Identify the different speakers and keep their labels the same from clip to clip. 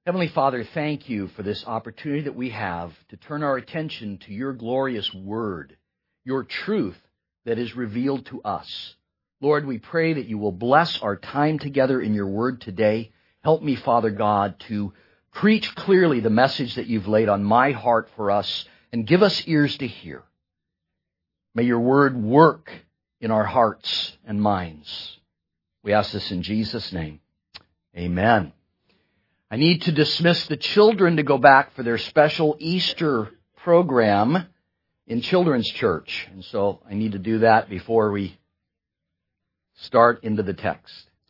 Speaker 1: Heavenly Father, thank you for this opportunity that we have to turn our attention to your glorious word, your truth that is revealed to us. Lord, we pray that you will bless our time together in your word today. Help me, Father God, to preach clearly the message that you've laid on my heart for us, and give us ears to hear. May your word work in our hearts and minds. We ask this in Jesus' name. Amen. I need to dismiss the children to go back for their special Easter program in Children's Church. And so I need to do that before we start into the text.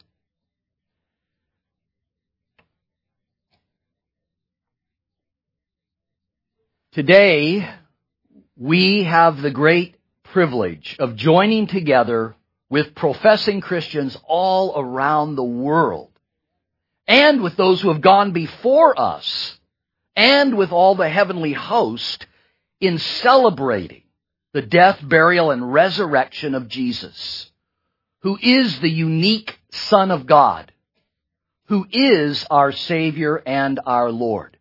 Speaker 1: Today, we have the great privilege of joining together with professing Christians all around the world, and with those who have gone before us, and with all the heavenly host in celebrating the death, burial, and resurrection of Jesus, who is the unique Son of God, who is our Savior and our Lord.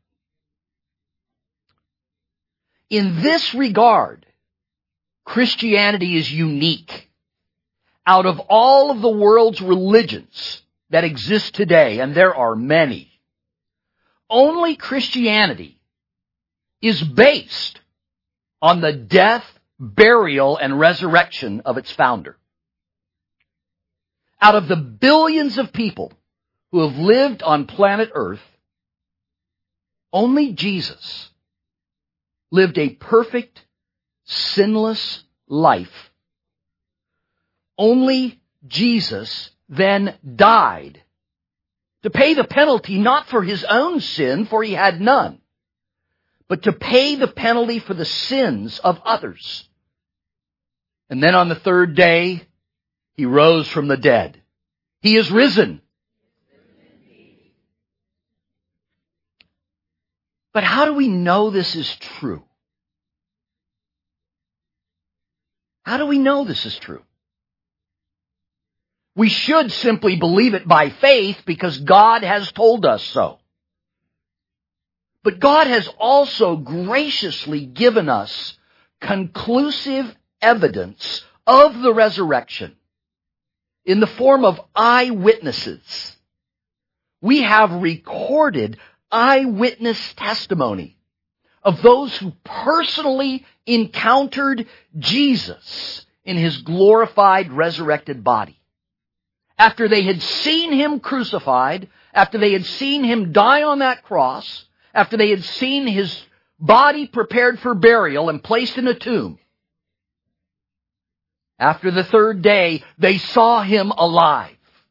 Speaker 1: In this regard, Christianity is unique. Out of all of the world's religions that exist today, and there are many, only Christianity is based on the death, burial, and resurrection of its founder. Out of the billions of people who have lived on planet Earth, only Jesus lived a perfect, sinless life. Only Jesus then died to pay the penalty not for his own sin, for he had none, but to pay the penalty for the sins of others. And then on the third day, he rose from the dead. He is risen. But how do we know this is true? How do we know this is true? We should simply believe it by faith because God has told us so. But God has also graciously given us conclusive evidence of the resurrection in the form of eyewitnesses. We have recorded eyewitness testimony of those who personally encountered Jesus in his glorified, resurrected body. After they had seen him crucified, after they had seen him die on that cross, after they had seen his body prepared for burial and placed in a tomb, after the third day, they saw him alive.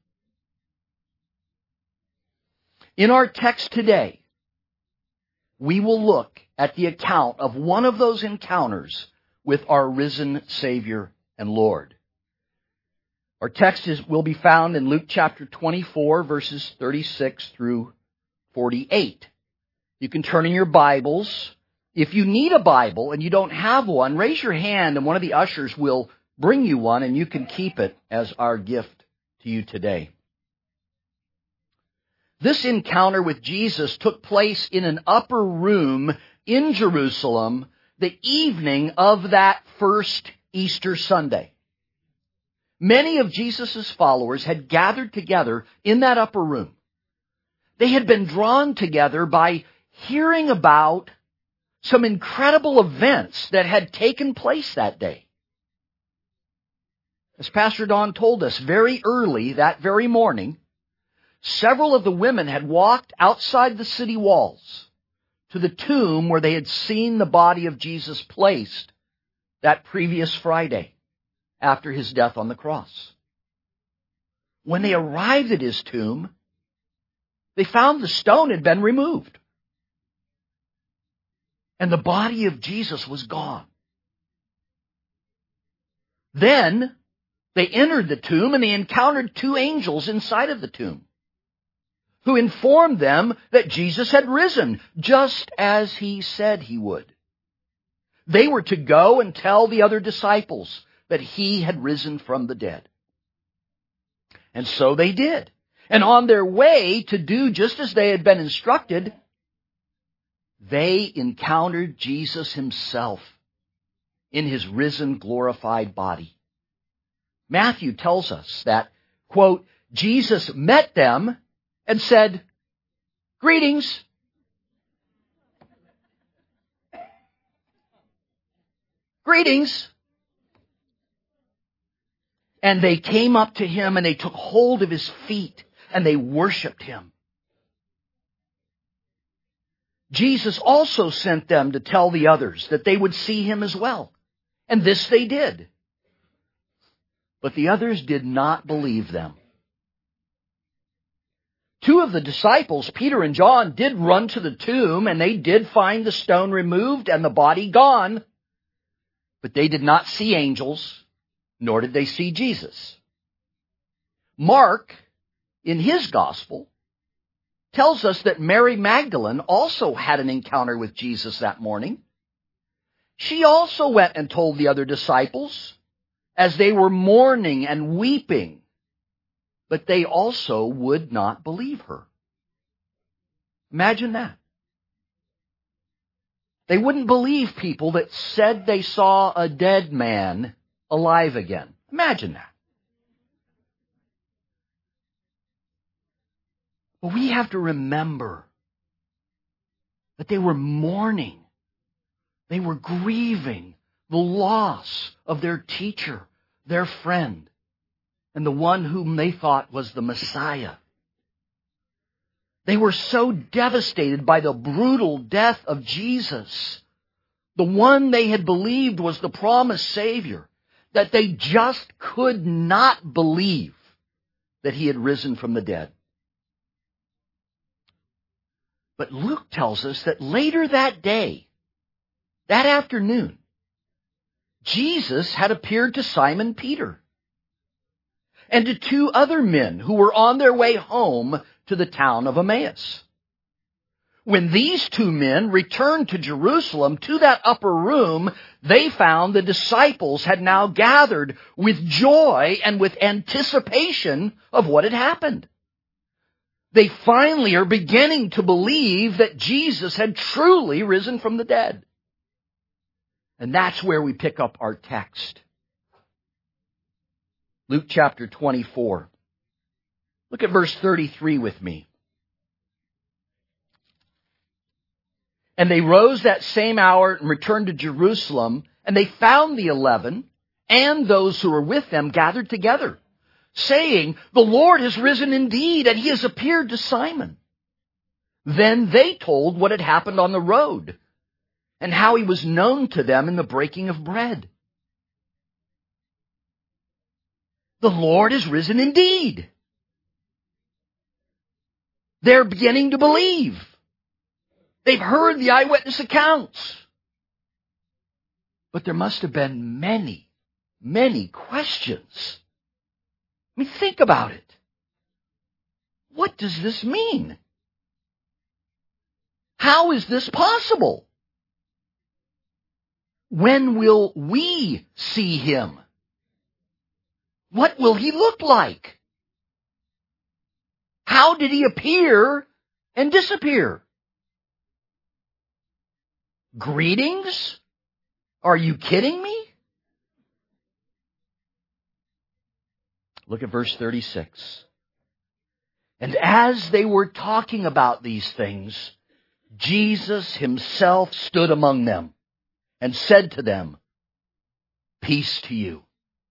Speaker 1: In our text today, we will look at the account of one of those encounters with our risen Savior and Lord. Our text will be found in Luke chapter 24, verses 36 through 48. You can turn in your Bibles. If you need a Bible and you don't have one, raise your hand and one of the ushers will bring you one, and you can keep it as our gift to you today. This encounter with Jesus took place in an upper room in Jerusalem the evening of that first Easter Sunday. Many of Jesus' followers had gathered together in that upper room. They had been drawn together by hearing about some incredible events that had taken place that day. As Pastor Don told us, very early that very morning, several of the women had walked outside the city walls to the tomb where they had seen the body of Jesus placed that previous Friday after his death on the cross. When they arrived at his tomb, they found the stone had been removed, and the body of Jesus was gone. Then they entered the tomb and they encountered two angels inside of the tomb who informed them that Jesus had risen, just as he said he would. They were to go and tell the other disciples that he had risen from the dead. And so they did. And on their way to do just as they had been instructed, they encountered Jesus himself in his risen, glorified body. Matthew tells us that, quote, Jesus met them and said, "Greetings." Greetings. And they came up to him and they took hold of his feet and they worshiped him. Jesus also sent them to tell the others that they would see him as well. And this they did. But the others did not believe them. Two of the disciples, Peter and John, did run to the tomb, and they did find the stone removed and the body gone. But they did not see angels, nor did they see Jesus. Mark, in his gospel, tells us that Mary Magdalene also had an encounter with Jesus that morning. She also went and told the other disciples as they were mourning and weeping, but they also would not believe her. Imagine that. They wouldn't believe people that said they saw a dead man alive again. Imagine that. But we have to remember that they were mourning. They were grieving the loss of their teacher, their friend, and the one whom they thought was the Messiah. They were so devastated by the brutal death of Jesus, the one they had believed was the promised Savior, that they just could not believe that he had risen from the dead. But Luke tells us that later that day, that afternoon, Jesus had appeared to Simon Peter and to two other men who were on their way home to the town of Emmaus. When these two men returned to Jerusalem, to that upper room, they found the disciples had now gathered with joy and with anticipation of what had happened. They finally are beginning to believe that Jesus had truly risen from the dead. And that's where we pick up our text. Luke chapter 24. Look at verse 33 with me. And they rose that same hour and returned to Jerusalem, and they found the 11 and those who were with them gathered together, saying, "The Lord has risen indeed, and he has appeared to Simon." Then they told what had happened on the road, and how he was known to them in the breaking of bread. The Lord is risen indeed. They're beginning to believe. They've heard the eyewitness accounts. But there must have been many, many questions. I mean, think about it. What does this mean? How is this possible? When will we see him? What will he look like? How did he appear and disappear? Greetings? Are you kidding me? Look at verse 36. And as they were talking about these things, Jesus himself stood among them and said to them, "Peace to you."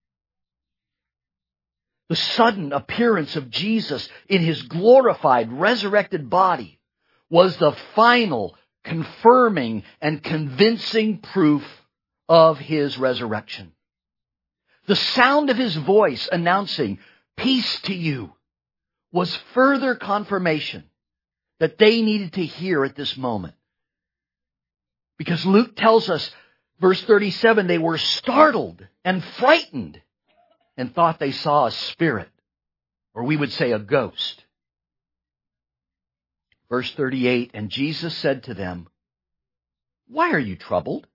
Speaker 1: The sudden appearance of Jesus in his glorified, resurrected body was the final, confirming, and convincing proof of his resurrection. The sound of his voice announcing, "Peace to you," was further confirmation that they needed to hear at this moment. Because Luke tells us, verse 37, they were startled and frightened and thought they saw a spirit, or we would say a ghost. Verse 38, and Jesus said to them, "Why are you troubled?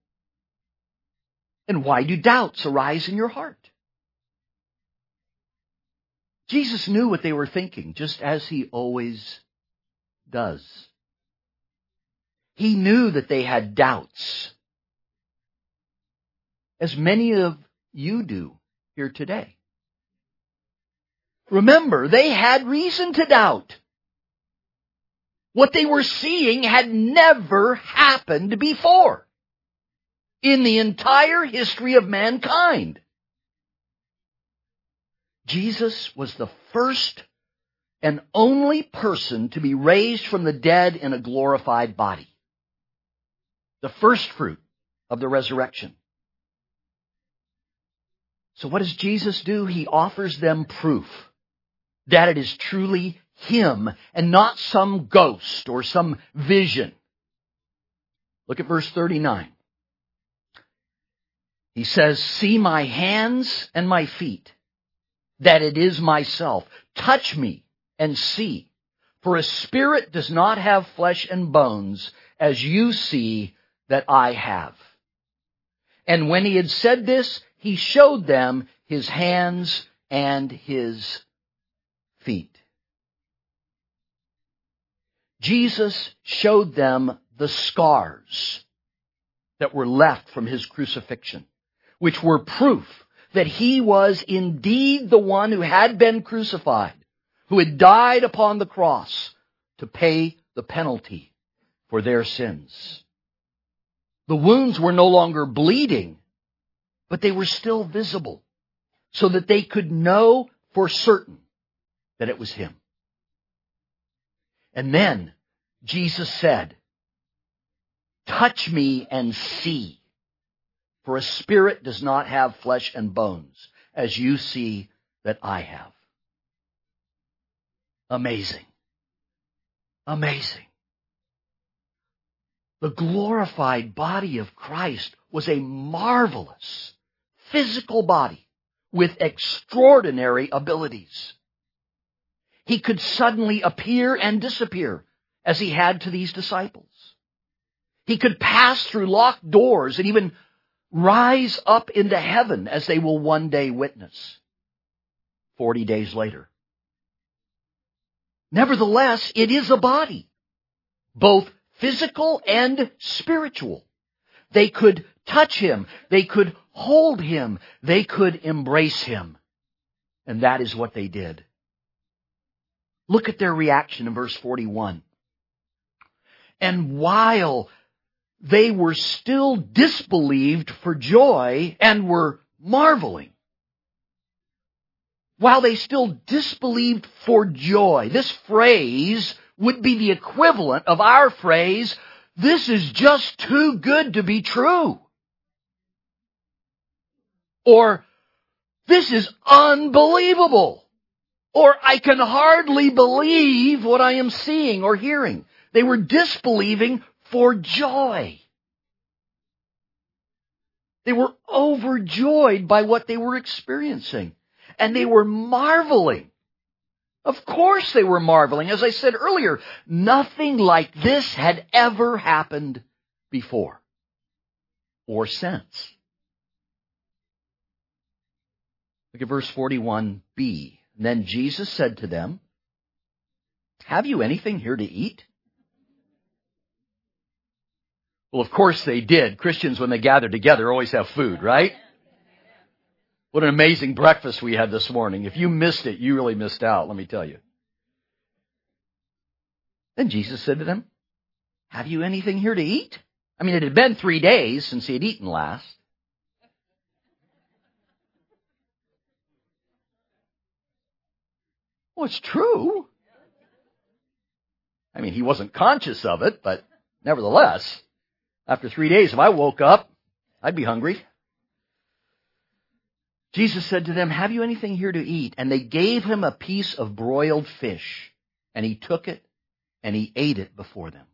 Speaker 1: And why do doubts arise in your heart? Jesus knew what they were thinking, just as he always does. He knew that they had doubts, as many of you do here today. Remember, they had reason to doubt. What they were seeing had never happened before in the entire history of mankind. Jesus was the first and only person to be raised from the dead in a glorified body. The first fruit of the resurrection. So what does Jesus do? He offers them proof that it is truly Him and not some ghost or some vision. Look at verse 39. He says, "See my hands and my feet, that it is myself. Touch me and see. For a spirit does not have flesh and bones, as you see that I have." And when he had said this, he showed them his hands and his feet. Jesus showed them the scars that were left from his crucifixion, which were proof that he was indeed the one who had been crucified, who had died upon the cross to pay the penalty for their sins. The wounds were no longer bleeding, but they were still visible, so that they could know for certain that it was him. And then Jesus said, "Touch me and see, for a spirit does not have flesh and bones, as you see that I have." Amazing. Amazing. The glorified body of Christ was a marvelous physical body with extraordinary abilities. He could suddenly appear and disappear, as he had to these disciples. He could pass through locked doors and even rise up into heaven, as they will one day witness 40 days later. Nevertheless, it is a body, both physical and spiritual. They could touch him, they could hold him, they could embrace him. And that is what they did. Look at their reaction in verse 41. "And while they were still disbelieved for joy and were marveling." While they still disbelieved for joy. This phrase would be the equivalent of our phrase, "This is just too good to be true." Or, "This is unbelievable." Or, "I can hardly believe what I am seeing or hearing." They were disbelieving for joy. They were overjoyed by what they were experiencing. And they were marveling. Of course they were marveling. As I said earlier, nothing like this had ever happened before or since. Look at verse 41b. "Then Jesus said to them, 'Have you anything here to eat?' Well, of course they did. Christians, when they gather together, always have food, right? What an amazing breakfast we had this morning. If you missed it, you really missed out, let me tell you. Then Jesus said to them, 'Have you anything here to eat?' I mean, it had been 3 days since he had eaten last. Well, it's true. I mean, he wasn't conscious of it, but nevertheless, after 3 days, if I woke up, I'd be hungry. Jesus said to them, 'Have you anything here to eat?' And they gave him a piece of broiled fish, and he took it, and he ate it before them.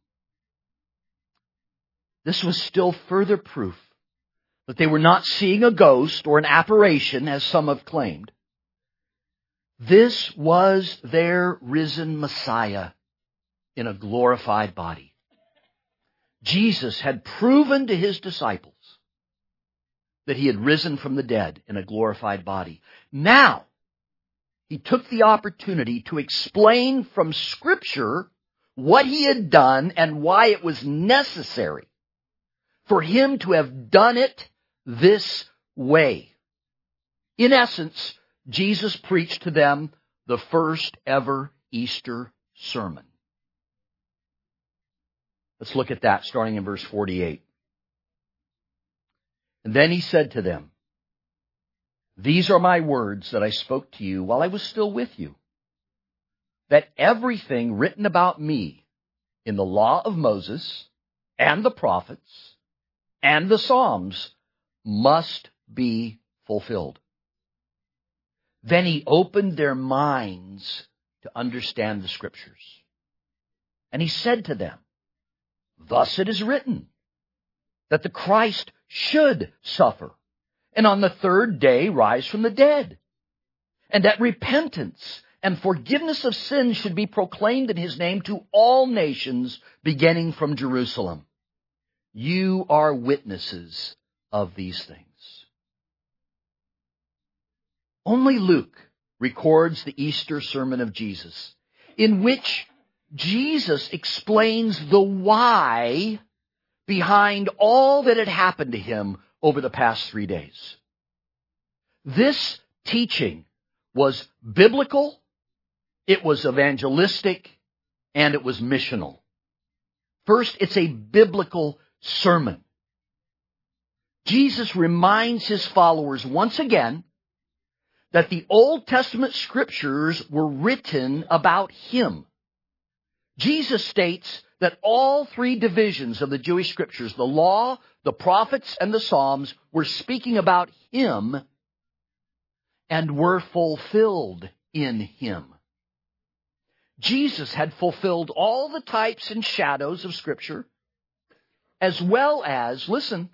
Speaker 1: This was still further proof that they were not seeing a ghost or an apparition, as some have claimed. This was their risen Messiah in a glorified body. Jesus had proven to his disciples that he had risen from the dead in a glorified body. Now, he took the opportunity to explain from Scripture what he had done and why it was necessary for him to have done it this way. In essence, Jesus preached to them the first ever Easter sermon. Let's look at that starting in verse 48. And then he said to them, "These are my words that I spoke to you while I was still with you, that everything written about me in the law of Moses and the prophets and the Psalms must be fulfilled." Then he opened their minds to understand the Scriptures. And he said to them, "Thus it is written, that the Christ should suffer, and on the third day rise from the dead, and that repentance and forgiveness of sins should be proclaimed in his name to all nations, beginning from Jerusalem. You are witnesses of these things." Only Luke records the Easter sermon of Jesus, in which Jesus explains the why behind all that had happened to him over the past 3 days. This teaching was biblical, it was evangelistic, and it was missional. First, it's a biblical sermon. Jesus reminds his followers once again that the Old Testament Scriptures were written about him. Jesus states that all 3 divisions of the Jewish Scriptures, the law, the prophets, and the Psalms, were speaking about him and were fulfilled in him. Jesus had fulfilled all the types and shadows of Scripture, as well as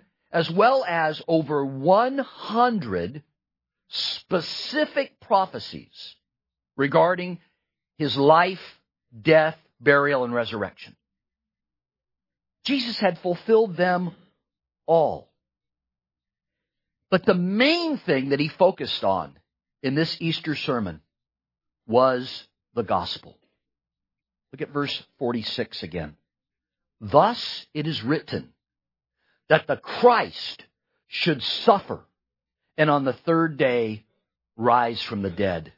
Speaker 1: over 100 specific prophecies regarding his life, death, burial, and resurrection. Jesus had fulfilled them all. But the main thing that he focused on in this Easter sermon was the gospel. Look at verse 46 again. "Thus it is written, that the Christ should suffer, and on the third day rise from the dead."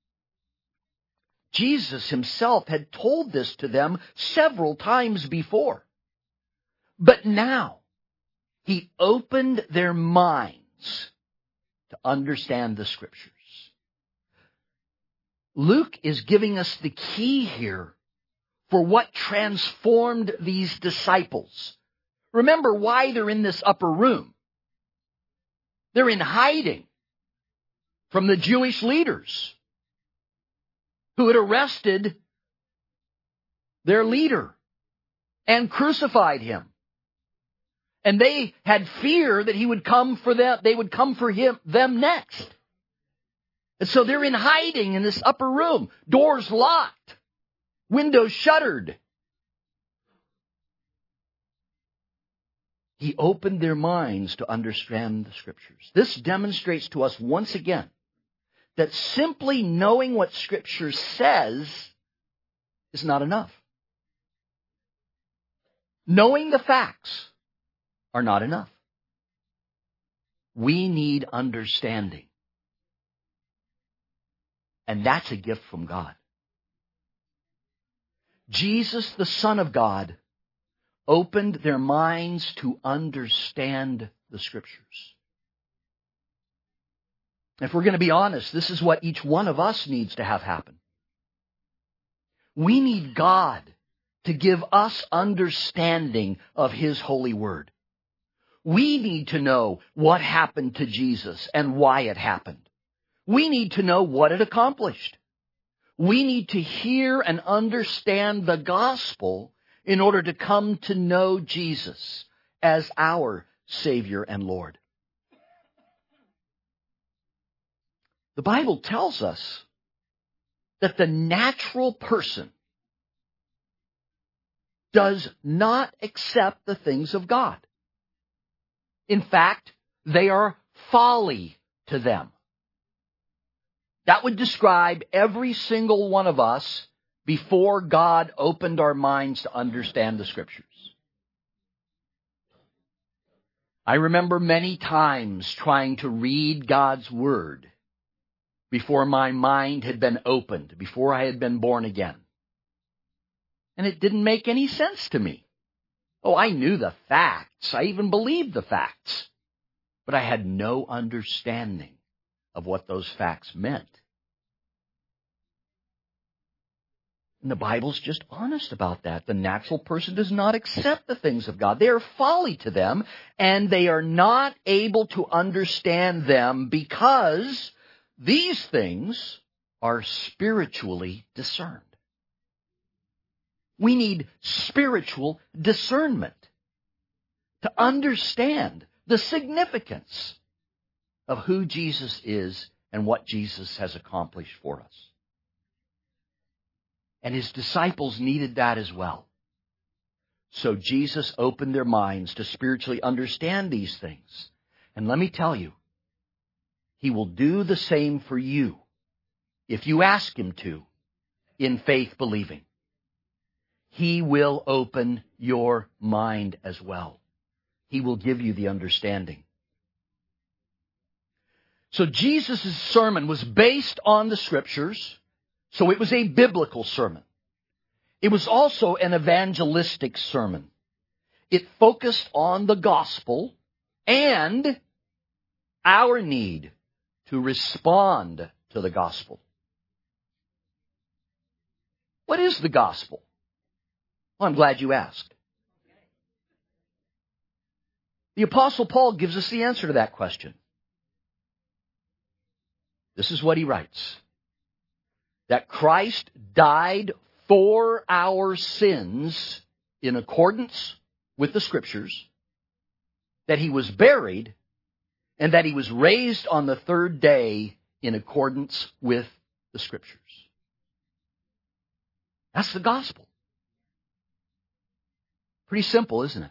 Speaker 1: Jesus himself had told this to them several times before. But now, he opened their minds to understand the Scriptures. Luke is giving us the key here for what transformed these disciples. Remember why they're in this upper room. They're in hiding from the Jewish leaders who had arrested their leader and crucified him. And they had fear that he would come for them, they would come for them next. And so they're in hiding in this upper room, doors locked, windows shuttered. He opened their minds to understand the Scriptures. This demonstrates to us once again that simply knowing what Scripture says is not enough. Knowing the facts are not enough. We need understanding. And that's a gift from God. Jesus, the Son of God, opened their minds to understand the Scriptures. If we're going to be honest, this is what each one of us needs to have happen. We need God to give us understanding of His holy word. We need to know what happened to Jesus and why it happened. We need to know what it accomplished. We need to hear and understand the gospel in order to come to know Jesus as our Savior and Lord. The Bible tells us that the natural person does not accept the things of God. In fact, they are folly to them. That would describe every single one of us before God opened our minds to understand the Scriptures. I remember many times trying to read God's Word before my mind had been opened, before I had been born again. And it didn't make any sense to me. Oh, I knew the facts. I even believed the facts. But I had no understanding of what those facts meant. And the Bible's just honest about that. The natural person does not accept the things of God. They are folly to them, and they are not able to understand them because these things are spiritually discerned. We need spiritual discernment to understand the significance of who Jesus is and what Jesus has accomplished for us. And his disciples needed that as well. So Jesus opened their minds to spiritually understand these things. And let me tell you, he will do the same for you if you ask him to in faith believing. He will open your mind as well. He will give you the understanding. So Jesus' sermon was based on the Scriptures, so it was a biblical sermon. It was also an evangelistic sermon. It focused on the gospel and our need to respond to the gospel. What is the gospel? Well, I'm glad you asked. The Apostle Paul gives us the answer to that question. This is what he writes. That Christ died for our sins in accordance with the Scriptures, that he was buried, and that he was raised on the third day in accordance with the Scriptures. That's the gospel. Pretty simple, isn't it?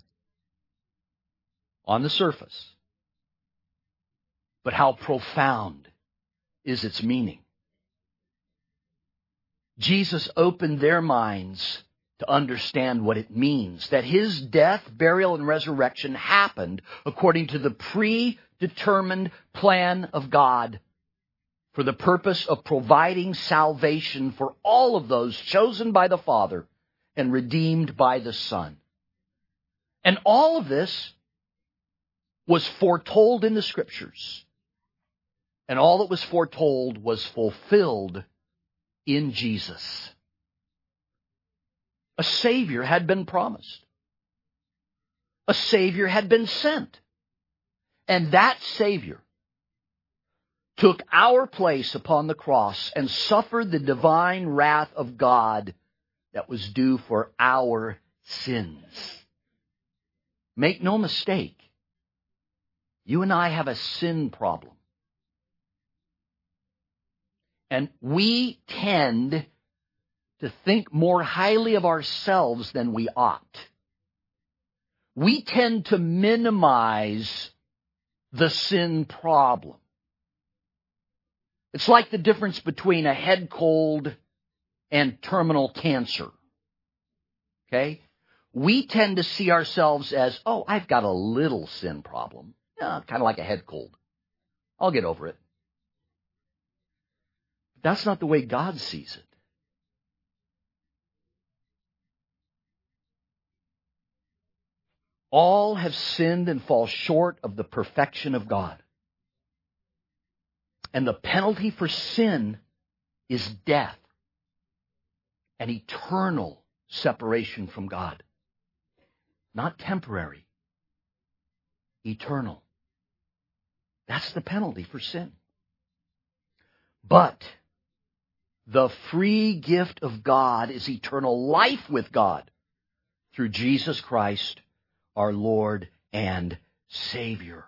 Speaker 1: On the surface. But how profound is its meaning? Jesus opened their minds to understand what it means, that his death, burial, and resurrection happened according to the predetermined plan of God for the purpose of providing salvation for all of those chosen by the Father and redeemed by the Son. And all of this was foretold in the Scriptures. And all that was foretold was fulfilled in Jesus. A Savior had been promised. A Savior had been sent. And that Savior took our place upon the cross and suffered the divine wrath of God that was due for our sins. Make no mistake, you and I have a sin problem. And we tend to think more highly of ourselves than we ought. We tend to minimize the sin problem. It's like the difference between a head cold and terminal cancer. Okay? We tend to see ourselves as, oh, I've got a little sin problem. Kind of like a head cold. I'll get over it. But that's not the way God sees it. All have sinned and fall short of the perfection of God. And the penalty for sin is death, an eternal separation from God. Not temporary, eternal. That's the penalty for sin. But the free gift of God is eternal life with God through Jesus Christ, our Lord and Savior.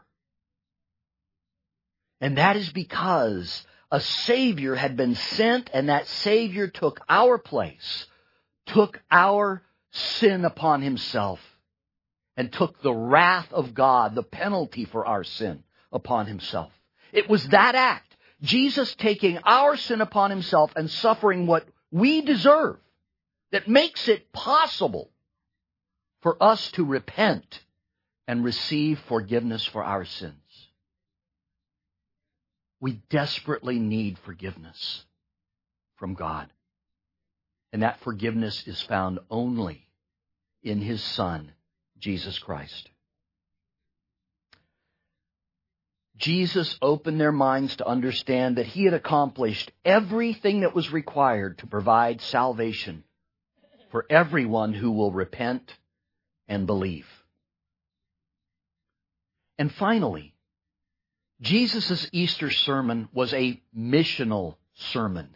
Speaker 1: And that is because a Savior had been sent, and that Savior took our place, took our sin upon himself, and took the wrath of God, the penalty for our sin, upon himself. It was that act. Jesus taking our sin upon himself and suffering what we deserve, that makes it possible for us to repent and receive forgiveness for our sins. We desperately need forgiveness from God. And that forgiveness is found only in his Son, Jesus Christ. Jesus opened their minds to understand that he had accomplished everything that was required to provide salvation for everyone who will repent and believe. And finally, Jesus' Easter sermon was a missional sermon.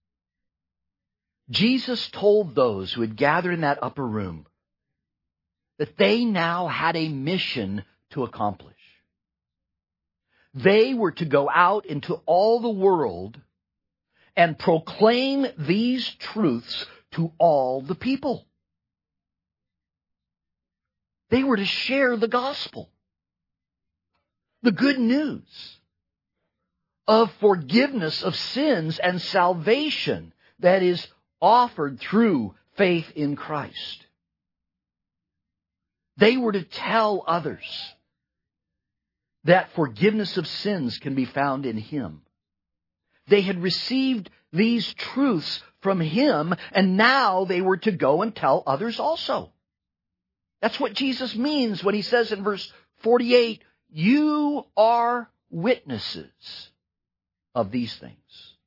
Speaker 1: Jesus told those who had gathered in that upper room that they now had a mission to accomplish. They were to go out into all the world and proclaim these truths to all the people. They were to share the gospel, the good news of forgiveness of sins and salvation that is offered through faith in Christ. They were to tell others that forgiveness of sins can be found in him. They had received these truths from him, and now they were to go and tell others also. That's what Jesus means when he says in verse 48, "You are witnesses of these things."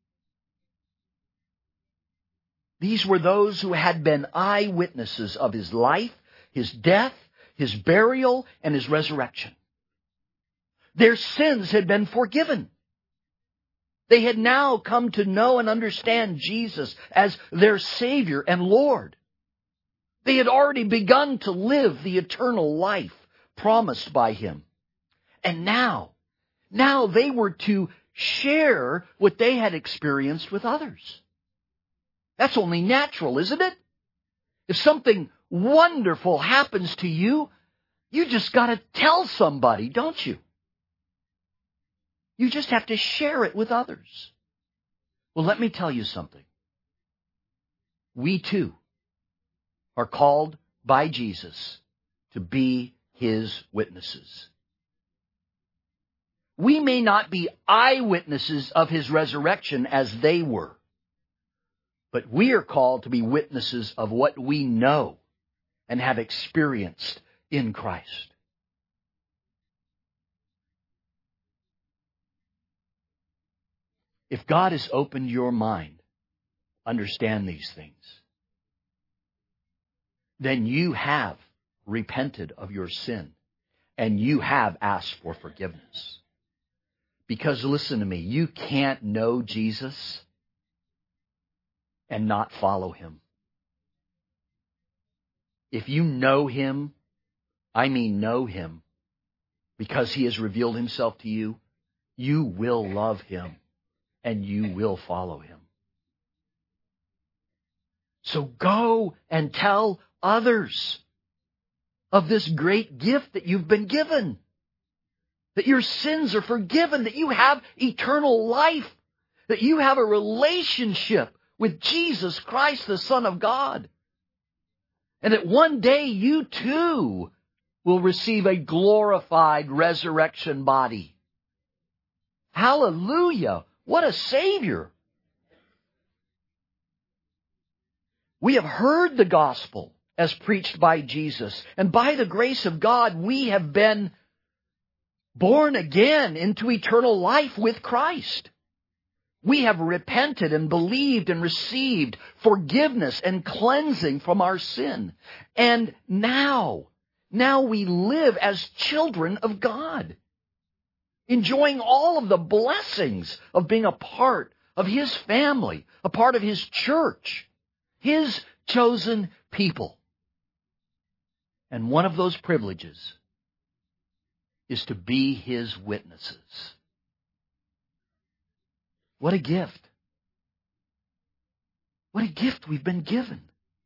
Speaker 1: These were those who had been eyewitnesses of his life, his death, his burial, and his resurrection. Their sins had been forgiven. They had now come to know and understand Jesus as their Savior and Lord. They had already begun to live the eternal life promised by him. And now they were to share what they had experienced with others. That's only natural, isn't it? If something wonderful happens to you, you just got to tell somebody, don't you? You just have to share it with others. Well, let me tell you something. We too are called by Jesus to be his witnesses. We may not be eyewitnesses of his resurrection as they were, but we are called to be witnesses of what we know and have experienced in Christ. If God has opened your mind, understand these things, then you have repented of your sin and you have asked for forgiveness. Because listen to me, you can't know Jesus and not follow him. If you know him, I mean know him, because he has revealed himself to you, you will love him and you will follow him. So go and tell others of this great gift that you've been given, that your sins are forgiven, that you have eternal life, that you have a relationship with Jesus Christ, the Son of God, and that one day you too will receive a glorified resurrection body. Hallelujah! What a Savior! We have heard the gospel as preached by Jesus, and by the grace of God, we have been born again into eternal life with Christ. We have repented and believed and received forgiveness and cleansing from our sin. And now we live as children of God, enjoying all of the blessings of being a part of his family, a part of his church, his chosen people. And one of those privileges is to be his witnesses. What a gift. What a gift we've been given.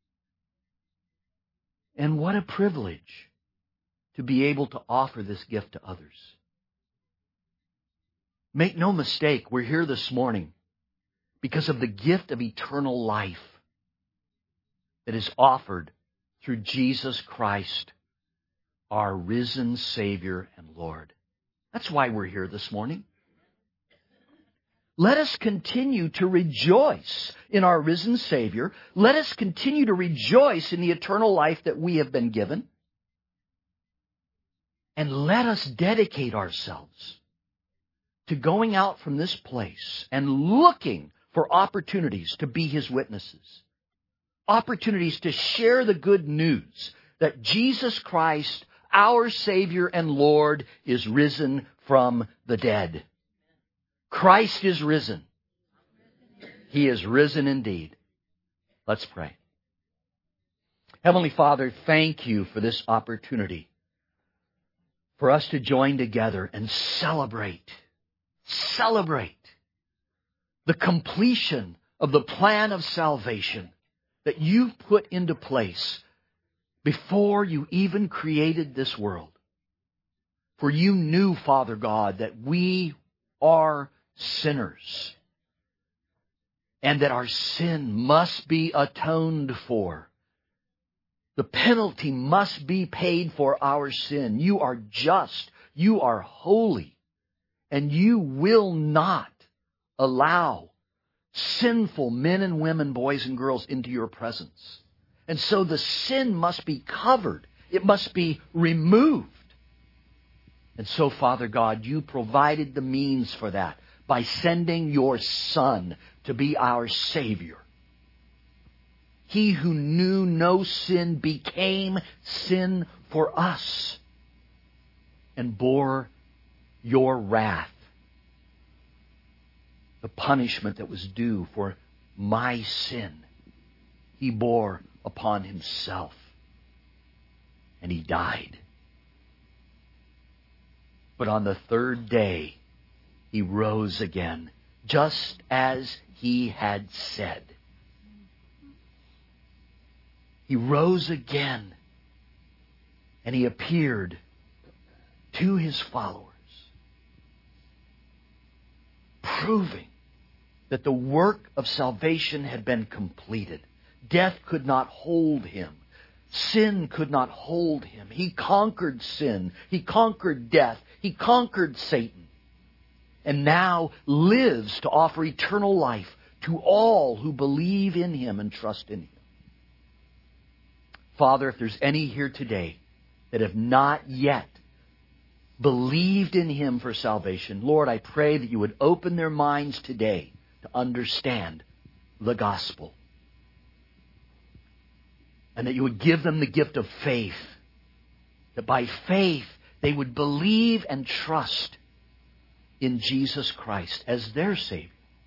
Speaker 1: And what a privilege to be able to offer this gift to others. Make no mistake, we're here this morning because of the gift of eternal life that is offered through Jesus Christ, our risen Savior and Lord. That's why we're here this morning. Let us continue to rejoice in our risen Savior. Let us continue to rejoice in the eternal life that we have been given. And let us dedicate ourselves to going out from this place and looking for opportunities to be His witnesses. Opportunities to share the good news that Jesus Christ, our Savior and Lord, is risen from the dead. Christ is risen. He is risen indeed. Let's pray. Heavenly Father, thank You for this opportunity for us to join together and celebrate the completion of the plan of salvation that You put into place before You even created this world. For You knew, Father God, that we are sinners and that our sin must be atoned for. The penalty must be paid for our sin. You are just, You are holy, and You will not allow sinful men and women, boys and girls, into Your presence. And so the sin must be covered. It must be removed. And so, Father God, You provided the means for that by sending Your Son to be our Savior. He who knew no sin became sin for us and bore Your wrath, the punishment that was due for my sin. He bore upon Himself, and He died. But on the third day, He rose again, just as He had said. He rose again, and He appeared to His followers, proving that the work of salvation had been completed. Death could not hold Him. Sin could not hold Him. He conquered sin. He conquered death. He conquered Satan. And now lives to offer eternal life to all who believe in Him and trust in Him. Father, if there's any here today that have not yet believed in Him for salvation, Lord, I pray that You would open their minds today to understand the gospel. And that You would give them the gift of faith. That by faith they would believe and trust in Jesus Christ as their Savior.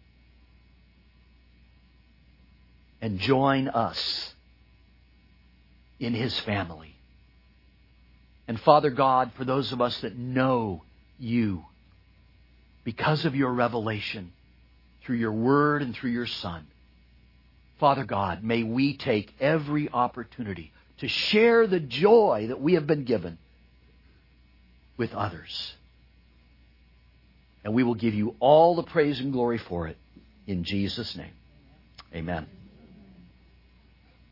Speaker 1: And join us in His family. And Father God, for those of us that know You, because of Your revelation, through Your Word and through Your Son, Father God, may we take every opportunity to share the joy that we have been given with others. And we will give You all the praise and glory for it in Jesus' name. Amen.